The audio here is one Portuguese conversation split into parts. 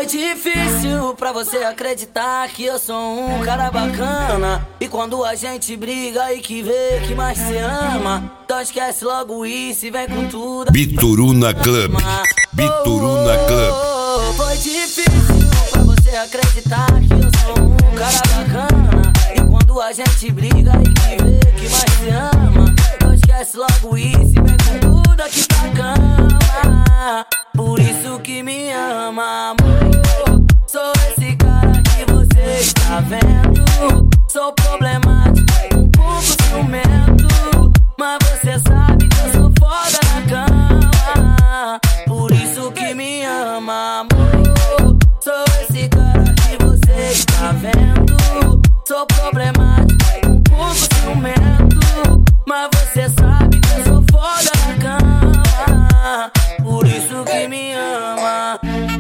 Foi difícil pra você acreditar que eu sou um cara bacana. E quando a gente briga e que vê que mais se ama, então esquece logo isso e vem com tudo. Bituruna Club. Bituruna Club. Foi difícil pra você acreditar que eu sou um cara bacana. E quando a gente briga e que vê que mais se ama, então esquece logo isso e vem com tudo aqui pra cama. Por isso que me ama, amor. Sou esse cara que você está vendo. Sou problemático, um pouco ciumento, mas você sabe que eu sou foda na cama. Por isso que me ama, amor. Sou esse cara que você está vendo. Sou problemático, um pouco ciumento, mas você sabe que eu sou foda na cama. Por isso que me ama.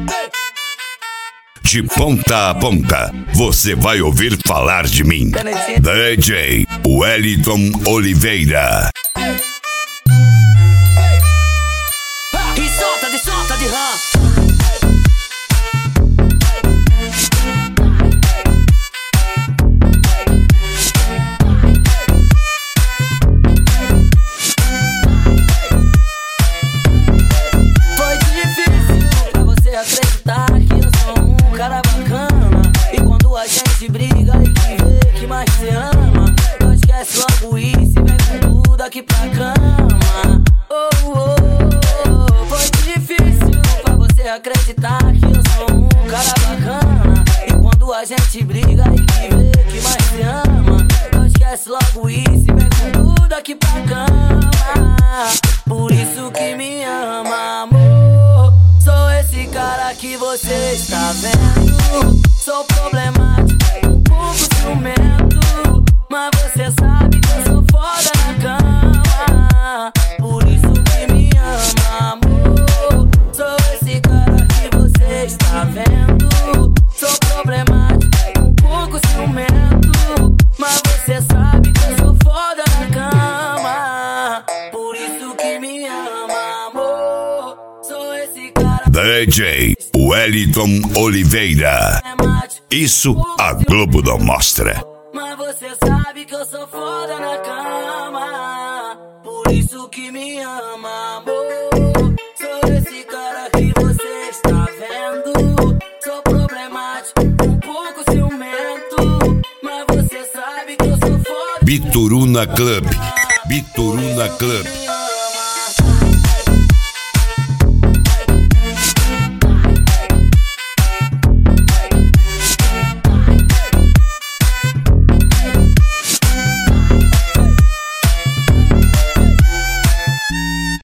De ponta a ponta, você vai ouvir falar de mim. DJ Wellington Oliveira. E solta de rã. Foi difícil pra você acreditar que eu sou um cara bacana. E quando a gente briga e que vê que mais se ama, não esquece logo isso e vem com tudo aqui pra cama. Foi difícil pra você acreditar que eu sou um cara bacana. E quando a gente briga e que vê que mais se ama, não esquece logo isso e vem com tudo aqui pra cama. Por isso que me ama, amor. Sou esse cara que você está vendo. Sou problemático, um pouco ciumento, mas você sabe que eu sou foda na cama. Por isso que me ama, amor. Sou esse cara que você está vendo. Sou problemático, um pouco ciumento, mas você sabe que eu sou foda na cama. Por isso que me ama, amor. Sou esse cara. DJ Wellington Oliveira. Isso a Globo não mostra. Mas você sabe que eu sou foda na cama. Por isso que me ama, amor. Sou esse cara que você está vendo. Sou problemático, um pouco ciumento, mas você sabe que eu sou foda. Bituruna Club. Bituruna Club.